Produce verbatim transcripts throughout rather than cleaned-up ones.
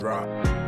Rock.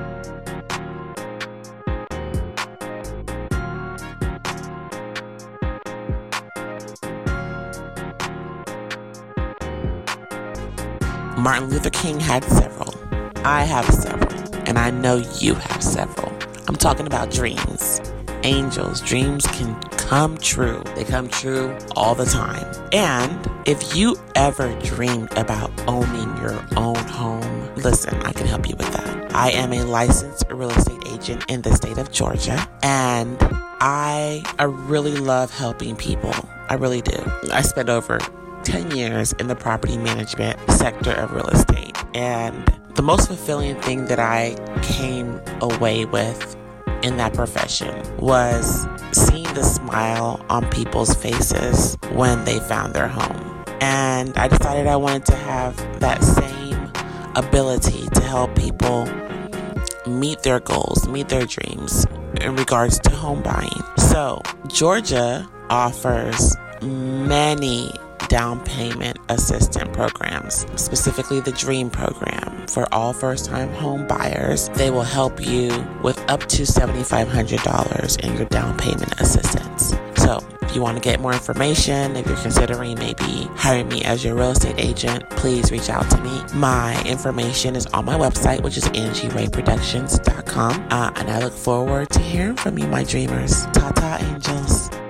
Martin Luther King had several. I have several. And I know you have several. I'm talking about dreams. Angels, dreams can come true. They come true all the time. And if you ever dreamed about owning your own home, listen, I can help you with that. I am a licensed real estate agent in the state of Georgia. And I, I really love helping people. I really do. I spent over ten years in the property management sector of real estate. And the most fulfilling thing that I came away with in that profession was seeing the smile on people's faces when they found their home. And I decided I wanted to have that same ability to help people meet their goals, meet their dreams in regards to home buying. So Georgia offers many down payment assistance programs, specifically the DREAM program for all first-time home buyers. They will help you with up to seven thousand five hundred dollars in your down payment assistance. So if you want to get more information, if you're considering maybe hiring me as your real estate agent, please reach out to me. My information is on my website, which is angie ray productions dot com. Uh, and I look forward to hearing from you, my dreamers. Ta-ta, angels.